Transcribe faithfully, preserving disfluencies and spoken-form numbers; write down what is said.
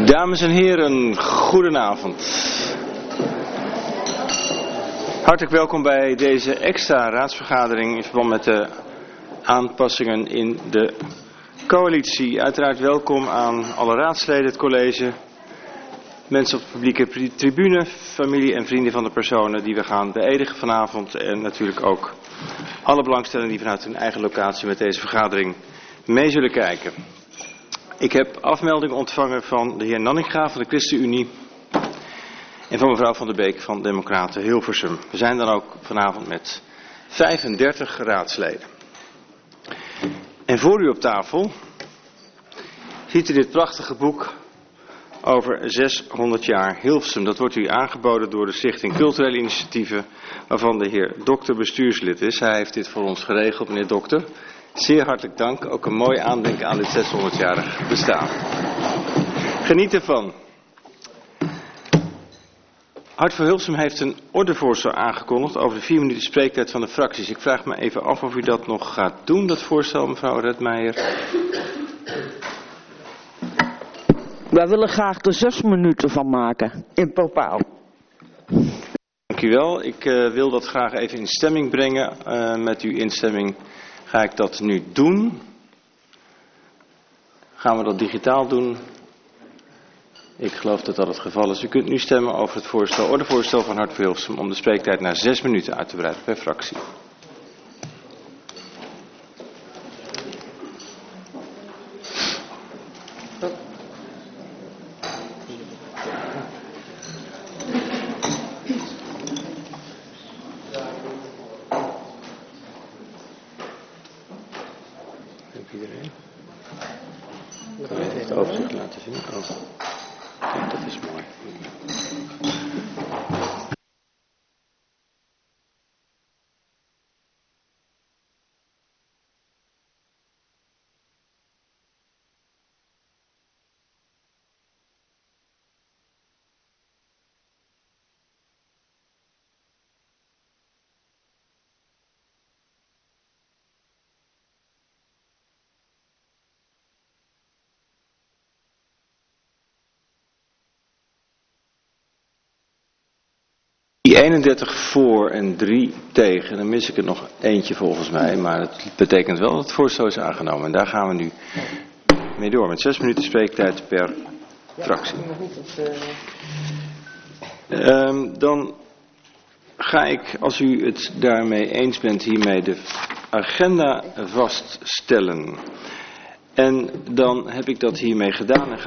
Dames en heren, goedenavond. Hartelijk welkom bij deze extra raadsvergadering in verband met de aanpassingen in de coalitie. Uiteraard welkom aan alle raadsleden, het college, mensen op de publieke tribune, familie en vrienden van de personen die we gaan beëdigen vanavond en natuurlijk ook alle belangstellenden die vanuit hun eigen locatie met deze vergadering mee zullen kijken. Ik heb afmelding ontvangen van de heer Nanninga van de ChristenUnie en van mevrouw Van der Beek van Democraten Hilversum. We zijn dan ook vanavond met vijfendertig raadsleden. En voor u op tafel ziet u dit prachtige boek over zeshonderd jaar Hilversum. Dat wordt u aangeboden door de Stichting Culturele Initiatieven, waarvan de heer Dokter bestuurslid is. Hij heeft dit voor ons geregeld, meneer Dokter. Zeer hartelijk dank. Ook een mooi aandenken aan dit zeshonderdjarig bestaan. Geniet ervan. Hart voor Hilversum heeft een ordevoorstel aangekondigd over de vier minuten spreektijd van de fracties. Ik vraag me even af of u dat nog gaat doen, dat voorstel, mevrouw Redmeijer. Wij willen graag er zes minuten van maken, in totaal. Dank u wel. Ik uh, wil dat graag even in stemming brengen. Uh, met uw instemming ga ik dat nu doen. Gaan we dat digitaal doen? Ik geloof dat dat het geval is. U kunt nu stemmen over het voorstel, ordevoorstel van Hart voor Hilversum om de spreektijd naar zes minuten uit te breiden per fractie. Iedereen? Kan je het overzicht laten zien? Oh. Kijk, dat is mooi. eenendertig voor en drie tegen. Dan mis ik er nog eentje volgens mij. Maar het betekent wel dat het voorstel is aangenomen. En daar gaan we nu mee door. Met zes minuten spreektijd per fractie. Um, dan ga ik, als u het daarmee eens bent, hiermee de agenda vaststellen. En dan heb ik dat hiermee gedaan. En